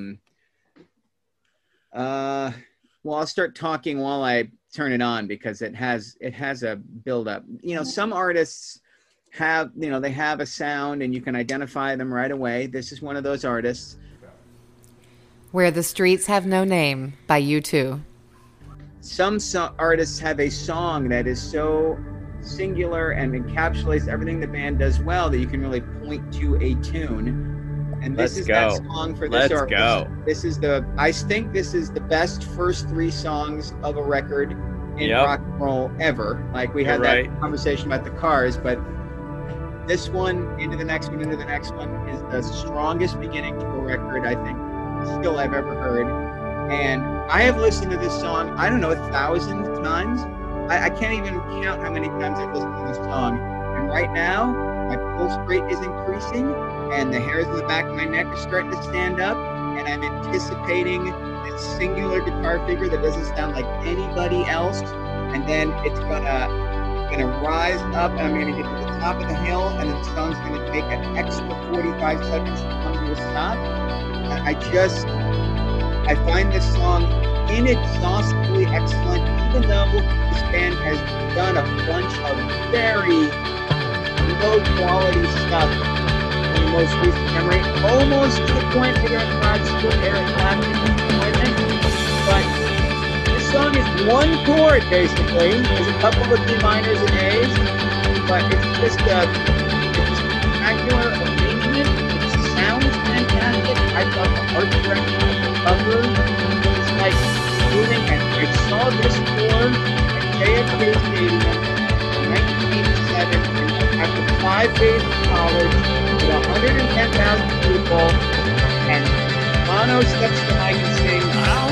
well, I'll start talking while I turn it on because it has a build-up. Some artists have, they have a sound and you can identify them right away. This is one of those artists. Where the Streets Have No Name by U2. Some artists have a song that is so singular and encapsulates everything the band does well that you can really point to a tune. And this is that song for this artist. I think this is the best first three songs of a record in rock and roll ever. Like we had that conversation about the Cars, but this one, into the next one, into the next one, is the strongest beginning to a record I think still I've ever heard. And I have listened to this song, I don't know, 1,000 times. I can't even count how many times I've listened to this song. And right now, my pulse rate is increasing, and the hairs on the back of my neck are starting to stand up, and I'm anticipating this singular guitar figure that doesn't sound like anybody else. And then it's gonna rise up, and I'm gonna get to the top of the hill, and the song's gonna take an extra 45 seconds to come to a stop. I find this song inexhaustibly excellent, even though this band has done a bunch of very low-quality stuff in the most recent memory, almost to the point where they're not still Eric Clapton disappointment. But this song is one chord, basically. There's a couple of D minors and A's, but it's just a spectacular arrangement. It sounds fantastic. I thought the art direction of the cover was like moving, and I saw this tour at JFK Stadium in 1987 after 5 days of college with 110,000 people, and Bono steps to the mic and sings,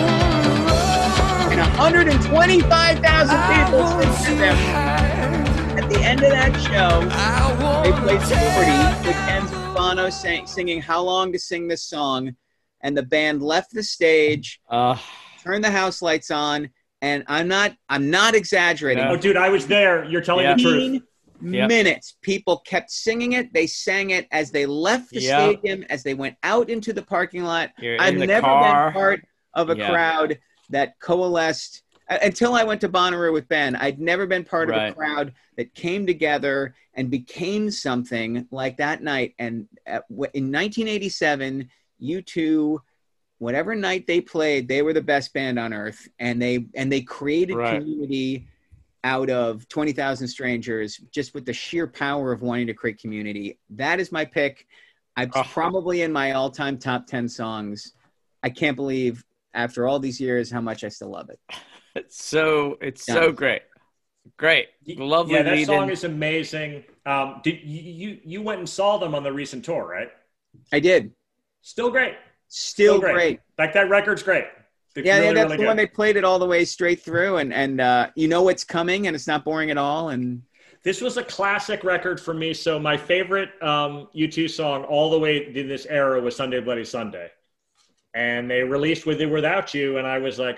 and 125,000 people sing to them. At the end of that show, they played 40, which ends with Bono singing How Long to Sing This Song, and the band left the stage, turned the house lights on, and I'm not exaggerating. Oh, dude, I was there. You're telling the truth. Minutes. People kept singing it. They sang it as they left the stadium, as they went out into the parking lot. I've never been part of a crowd that coalesced until I went to Bonnaroo with Ben. I'd never been part of a crowd that came together and became something like that night. And in 1987, U2, whatever night they played, they were the best band on earth, and they created community out of 20,000 strangers just with the sheer power of wanting to create community. That is my pick. I'm probably in my all-time top 10 songs. I can't believe after all these years how much I still love it. It's so great. Great. Lovely. Yeah, that song is amazing. Did you went and saw them on the recent tour, right? I did. Still great. Still great. Like that record's great. That's the one they played it all the way straight through, and you know what's coming, and it's not boring at all. And this was a classic record for me. So my favorite U2 song all the way in this era was Sunday Bloody Sunday, and they released With Or Without You, and I was like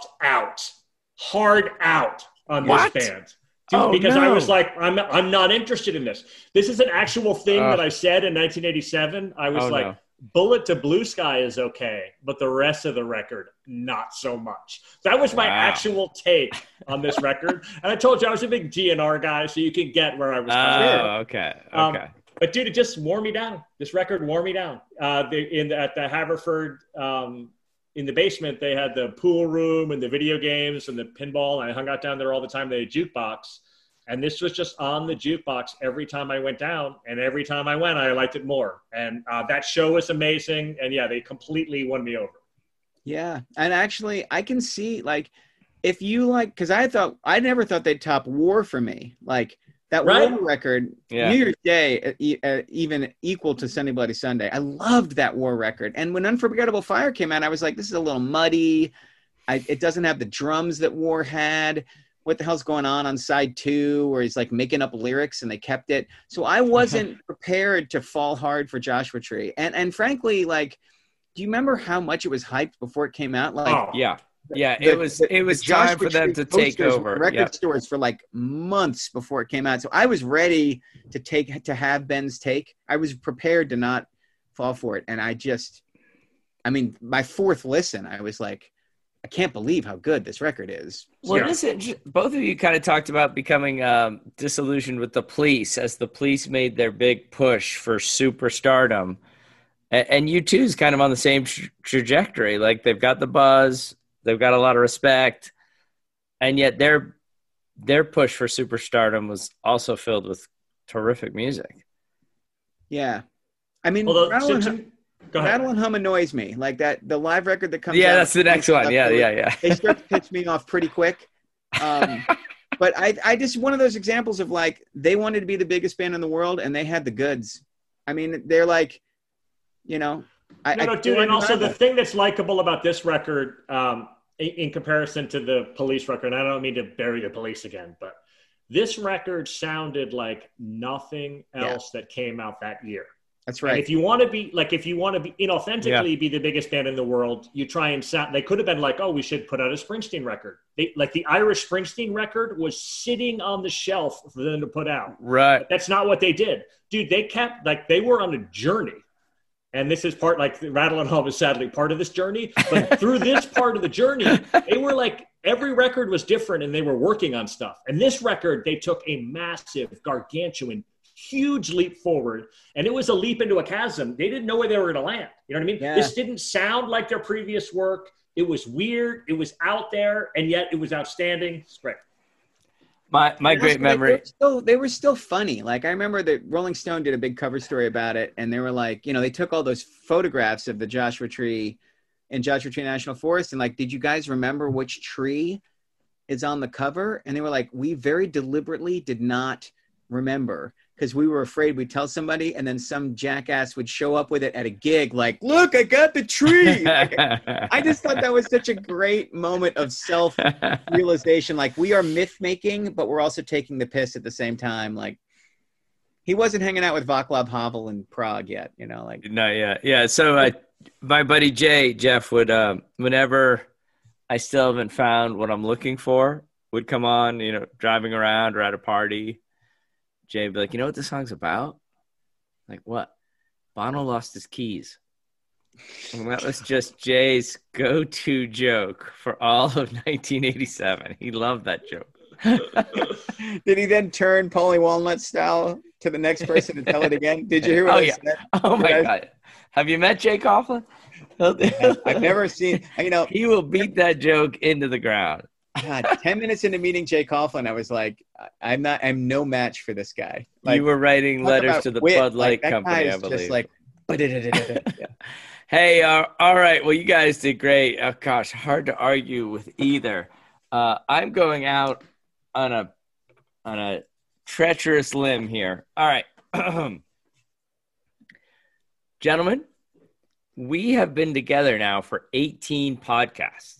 hard out on this band. Because I was like, I'm not interested in this. This is an actual thing that I said in 1987. I was Bullet to Blue Sky is okay, but the rest of the record, not so much. That was my actual take on this record. And I told you I was a big GNR guy, so you can get where I was coming from. Okay. But dude, it just wore me down. This record wore me down. At the Haverford, in the basement, they had the pool room and the video games and the pinball. And I hung out down there all the time. They had a jukebox. And this was just on the jukebox every time I went down, and every time I went, I liked it more. And that show was amazing. And yeah, they completely won me over. Yeah. And actually I can see, like, if you like, cause I never thought they'd top War for me. Like that Right. War record, Yeah. New Year's Day, even equal to Sunday Bloody Sunday. I loved that War record. And when Unforgettable Fire came out, I was like, this is a little muddy. It doesn't have the drums that War had. What the hell's going on side 2 where he's like making up lyrics and they kept it. So I wasn't prepared to fall hard for Joshua Tree. And frankly, like, do you remember how much it was hyped before it came out? Like, Oh. Yeah. Yeah. the- It was the time Joshua for them Tree to take posters over. were record Yep. stores for like months before it came out. So I was ready to have Ben's take. I was prepared to not fall for it. And my fourth listen, I was like, I can't believe how good this record is. Well, Yeah. both of you kind of talked about becoming disillusioned with the Police as the Police made their big push for superstardom. And U2's kind of on the same trajectory. Like, they've got the buzz, they've got a lot of respect, and yet their push for superstardom was also filled with terrific music. Yeah. I mean, Although, go ahead. Rattle and Hum annoys me. Like that, the live record that comes out. Yeah, that's the next one. Yeah. They start to piss me off pretty quick. But I just, one of those examples of like, they wanted to be the biggest band in the world and they had the goods. I mean, they're like, you know. Dude, and also the thing that's likable about this record, in comparison to the Police record, and I don't mean to bury the Police again, but this record sounded like nothing else that came out that year. That's right. And if you want to be inauthentically be the biggest band in the world, you try and sound. They could have been like, oh, we should put out a Springsteen record. Like the Irish Springsteen record was sitting on the shelf for them to put out. Right. But that's not what they did, dude. They were on a journey. And this is part, like, Rattle and Hum is sadly part of this journey. But through this part of the journey, they were like, every record was different and they were working on stuff. And this record, they took a massive, gargantuan, huge leap forward. And it was a leap into a chasm. They didn't know where they were going to land. You know what I mean? Yeah. This didn't sound like their previous work. It was weird. It was out there. And yet it was outstanding. It's great. My great memory. They were still funny. Like, I remember that Rolling Stone did a big cover story about it, and they were like, you know, they took all those photographs of the Joshua Tree in Joshua Tree National Forest, and like, did you guys remember which tree is on the cover? And they were like, we very deliberately did not remember because we were afraid we'd tell somebody, and then some jackass would show up with it at a gig, like, look, I got the tree. Like, I just thought that was such a great moment of self-realization. Like, we are myth-making, but we're also taking the piss at the same time. Like, he wasn't hanging out with Václav Havel in Prague yet, you know? Like, No, yeah. So my buddy Jeff would, whenever I still haven't found what I'm looking for, would come on, you know, driving around or at a party. Jay would be like, you know what this song's about? Like, what? Bono lost his keys. And that was just Jay's go-to joke for all of 1987. He loved that joke. did he then turn Paulie Walnut style to the next person to tell it again? Did you hear what I said? Oh, my God. Have you met Jay Coughlin? I've never seen, you know. He will beat that joke into the ground. God, 10 minutes into meeting Jay Coughlin, I was like, I'm no match for this guy. Like, you were writing talk letters about to the wit. Bud Light Like, that Company, guy I is believe. just like, yeah. Hey, all right. Well, you guys did great. Oh, gosh, hard to argue with either. I'm going out on a treacherous limb here. All right. Gentlemen, we have been together now for 18 podcasts.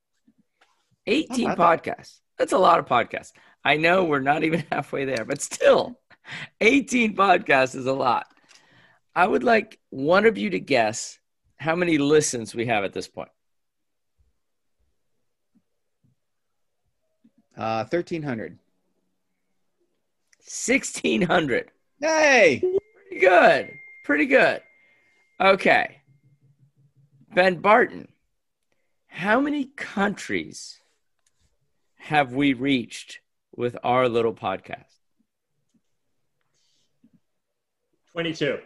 18 podcasts. That's a lot of podcasts. I know we're not even halfway there, but still, 18 podcasts is a lot. I would like one of you to guess how many listens we have at this point. 1,300. 1,600. Hey! Pretty good. Okay. Ben Barton, how many countries have we reached with our little podcast? 22.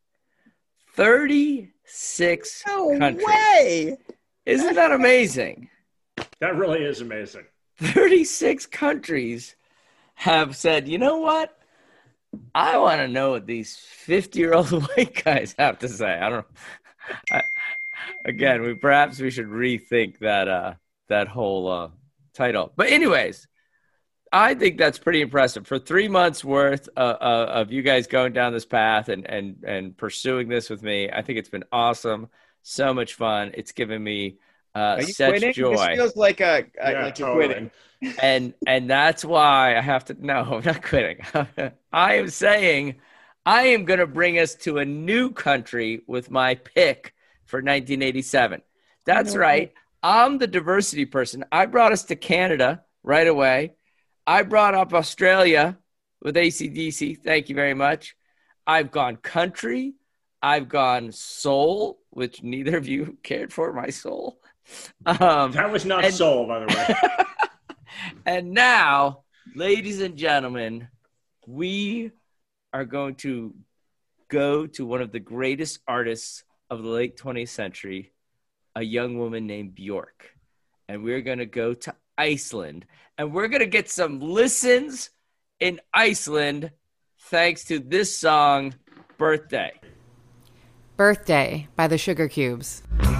36 countries. Way! Isn't that amazing? That really is amazing. 36 countries have said, you know what? I want to know what these 50-year-old white guys have to say. I don't know. Again, we should rethink that whole title. But anyways, I think that's pretty impressive. For 3 months worth of you guys going down this path and pursuing this with me, I think it's been awesome. So much fun. It's given me such quitting? joy. This feels like like totally. you're quitting. And that's why I have to. No, I'm not quitting. I am saying I am going to bring us to a new country with my pick for 1987. That's right. I'm the diversity person. I brought us to Canada right away. I brought up Australia with AC/DC. Thank you very much. I've gone country. I've gone soul, which neither of you cared for my soul. That was not soul, by the way. And now, ladies and gentlemen, we are going to go to one of the greatest artists of the late 20th century, a young woman named Bjork. And we're going to go to Iceland. And we're going to get some listens in Iceland thanks to this song, Birthday. Birthday by the Sugar Cubes.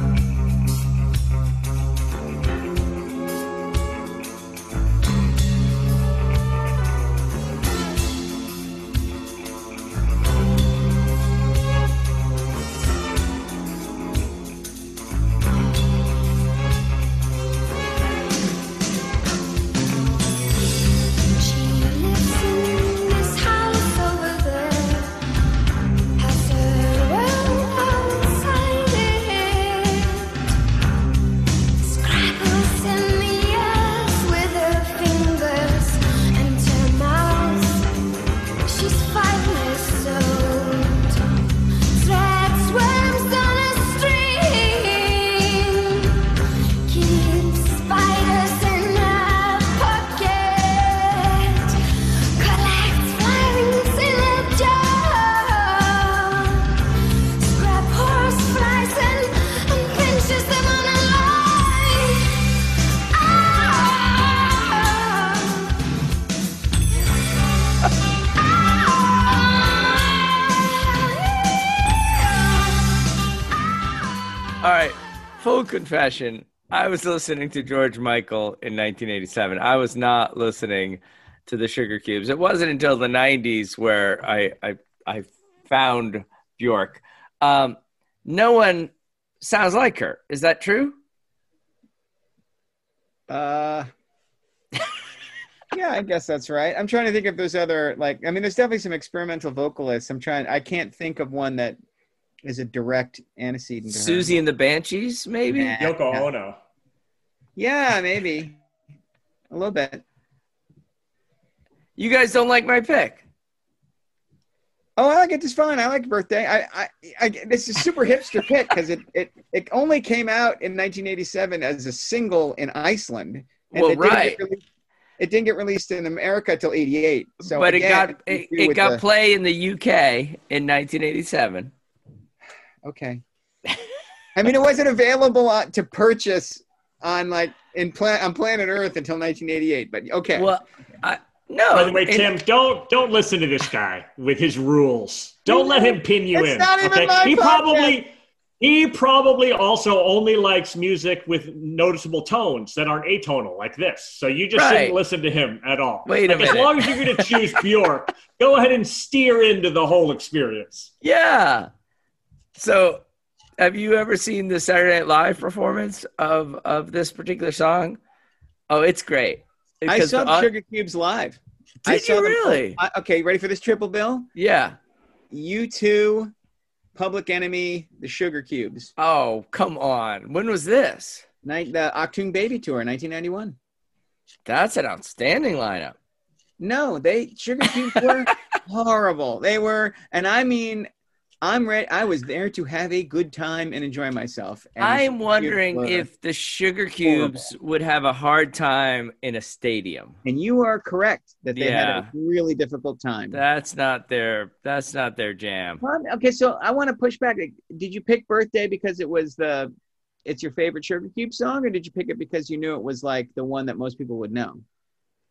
Full confession, I was listening to George Michael in 1987. I was not listening to the Sugar Cubes. It wasn't until the 90s where I found Bjork. No one sounds like her. Is that true? Yeah, I guess that's right. I'm trying to think if there's other, there's definitely some experimental vocalists. I can't think of one that is a direct antecedent to her. Susie and the Banshees, maybe? Yoko Ono. Yeah, maybe. A little bit. You guys don't like my pick? Oh, I like it just fine. I like Birthday. This is a super hipster pick because it only came out in 1987 as a single in Iceland. And it didn't get released in America till 88. So, but again, it got play in the UK in 1987. Okay. I mean, it wasn't available to purchase on planet Earth until 1988. But okay. Well, no. By the way, Tim, don't listen to this guy with his rules. Don't let him pin you in. It's not even my podcast. He probably also only likes music with noticeable tones that aren't atonal like this. So you just shouldn't listen to him at all. Wait a minute. As long as you're going to choose Bjork, go ahead and steer into the whole experience. Yeah. So have you ever seen the Saturday Night Live performance of this particular song? Oh, it's great. I saw the Sugar Cubes live. Did you really? Okay, ready for this triple bill? Yeah. U2, Public Enemy, the Sugar Cubes. Oh, come on. When was this? The Achtung Baby Tour, 1991. That's an outstanding lineup. No, Sugar Cubes were horrible. They were, and I mean, I'm ready. I was there to have a good time and enjoy myself. And I'm wondering if the Sugar Cubes would have a hard time in a stadium. And you are correct that they had a really difficult time. That's not their jam. Okay, so I want to push back. Did you pick Birthday because it's your favorite Sugar Cube song, or did you pick it because you knew it was like the one that most people would know?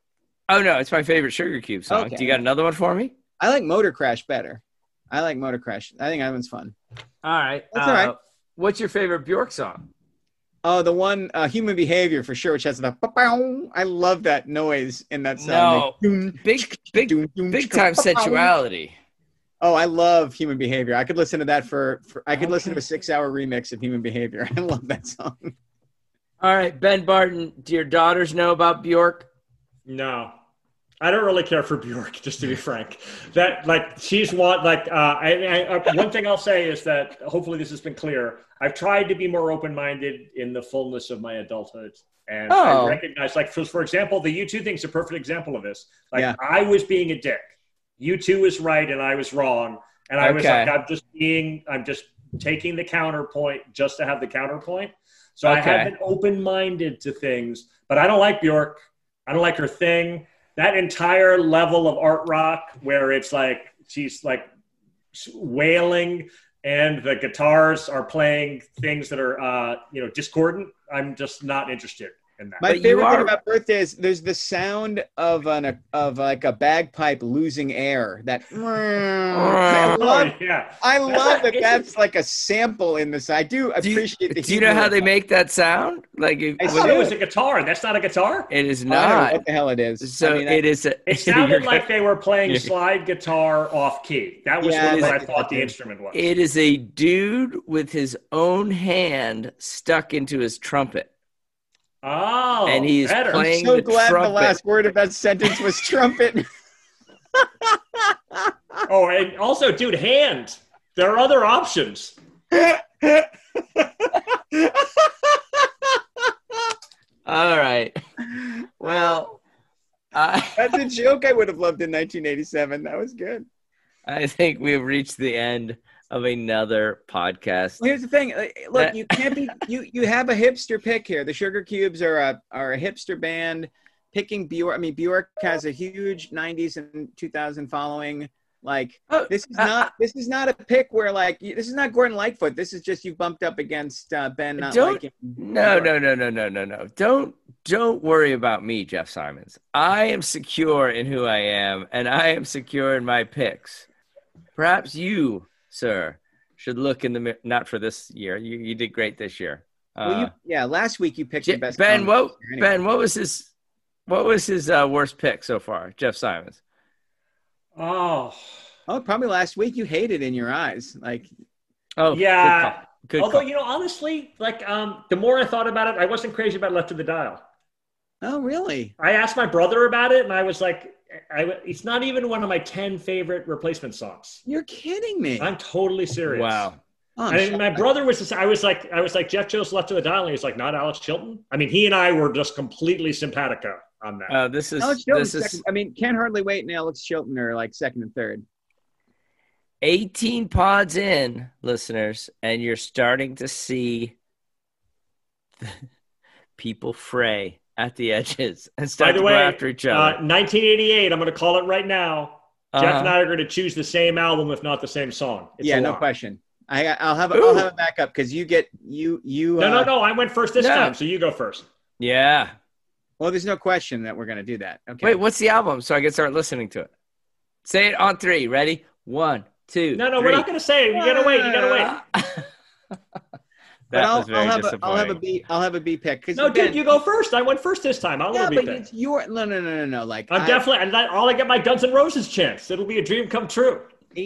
Oh, no, it's my favorite Sugar Cube song. Okay. Do you got another one for me? I like Motor Crash better. I like Motor Crash. I think that one's fun. All right. That's all right. What's your favorite Bjork song? Oh, the one Human Behavior for sure, which has the ba-bow. I love that noise in that song. No, big time sensuality. Oh, I love Human Behavior. I could listen to that I could listen to a 6-hour remix of Human Behavior. I love that song. All right, Ben Barton, do your daughters know about Bjork? No, I don't really care for Bjork, just to be frank. That she's one one thing I'll say is that hopefully this has been clear. I've tried to be more open-minded in the fullness of my adulthood, and I recognize, for example, the U2 thing's a perfect example of this. I was being a dick. U2 was right and I was wrong, and I was like, I'm just taking the counterpoint just to have the counterpoint. So I have been open-minded to things, but I don't like Bjork. I don't like her thing. That entire level of art rock where it's like she's like wailing and the guitars are playing things that are discordant. I'm just not interested in that. My favorite thing about Birthday is there's the sound of like a bagpipe losing air. That I love that. That's like a sample in this. I do appreciate the. Do you know how they make that sound? Like I thought it was a guitar. That's not a guitar. It is I don't know not. what the hell it is? So it is. It sounded like they were playing slide guitar off key. That was what I thought the instrument was. It is a dude with his own hand stuck into his trumpet. Oh, and he's playing I'm so the glad trumpet. the last word of that sentence was trumpet. Oh, and also, dude, hand. There are other options. All right. Well, that's a joke I would have loved in 1987. That was good. I think we've reached the end of another podcast. Well, here's the thing. Look, you can't be you have a hipster pick here. The Sugar Cubes are a hipster band picking Bjork. I mean, Bjork has a huge 90s and 2000 following. Like this is not a pick where this is not Gordon Lightfoot. This is just you bumped up against Ben not liking. No. Don't worry about me, Jeff Simons. I am secure in who I am, and I am secure in my picks. Perhaps you, sir, should look in the mirror. Not for this year. You did great this year. Last week you picked the best. Ben, what was his worst pick so far? Jeff Simons. Oh, probably last week you hated In Your Eyes. Yeah. Good Although, call. Honestly, the more I thought about it, I wasn't crazy about Left of the Dial. Oh, really? I asked my brother about it, and I was like, it's not even one of my 10 favorite replacement songs. You're kidding me. I'm totally serious. Wow. And my brother was I was like, Jeff chose Left of the Dial, and he was like, not Alex Chilton? I mean, he and I were just completely simpatico on that. Alex Chilton. I mean, Can't Hardly Wait and Alex Chilton are like second and third. 18 pods in, listeners, and you're starting to see people fray at the edges and start to go after each other. 1988, I'm going to call it right now. Jeff and I are going to choose the same album, if not the same song. It's no question. I'll have a backup because you get you. No. I went first this time, so you go first. Yeah. Well, there's no question that we're going to do that. Okay. Wait, what's the album? So I can start listening to it. Say it on 3. Ready? 1, 2. No, 3. we're not going to say it. You got to wait. That was very disappointing. I'll have a B pick. No, dude, you go first. I went first this time. I'll have a B pick. It's your no. Like I'm definitely. I'll get my Guns N' Roses chance. It'll be a dream come true.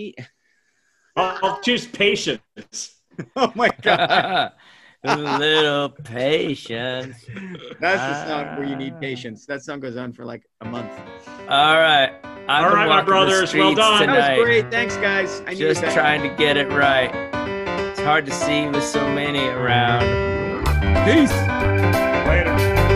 I'll choose Patience. Oh my god. A little patience. That's the song where you need patience. That song goes on for like a month. All right. All right, my brothers. Well done. Tonight. That was great. Thanks, guys. Just trying to get it right. It's hard to see with so many around. Peace. Later.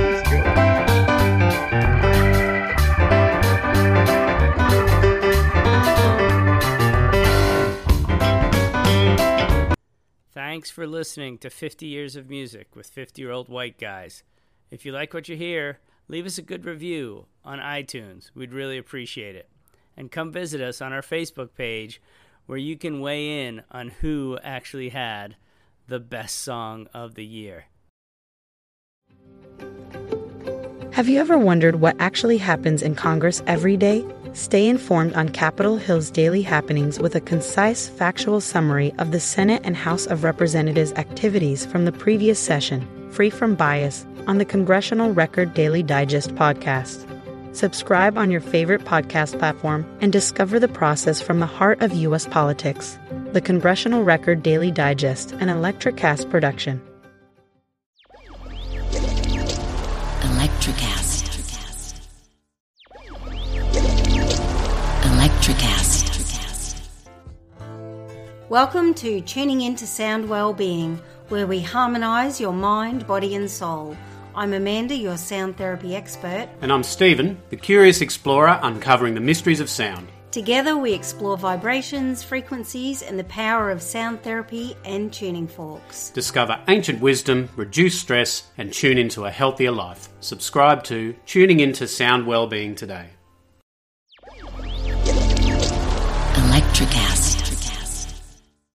Thanks for listening to 50 Years of Music with 50-Year-Old White Guys. If you like what you hear, leave us a good review on iTunes. We'd really appreciate it. And come visit us on our Facebook page where you can weigh in on who actually had the best song of the year. Have you ever wondered what actually happens in Congress every day? Stay informed on Capitol Hill's daily happenings with a concise, factual summary of the Senate and House of Representatives activities from the previous session, free from bias, on the Congressional Record Daily Digest podcast. Subscribe on your favorite podcast platform and discover the process from the heart of U.S. politics. The Congressional Record Daily Digest, an Electricast production. Electricast. Electricast. Welcome to Tuning Into Sound Wellbeing, where we harmonise your mind, body and soul. I'm Amanda, your sound therapy expert. And I'm Stephen, the curious explorer uncovering the mysteries of sound. Together we explore vibrations, frequencies and the power of sound therapy and tuning forks. Discover ancient wisdom, reduce stress and tune into a healthier life. Subscribe to Tuning Into Sound Wellbeing today.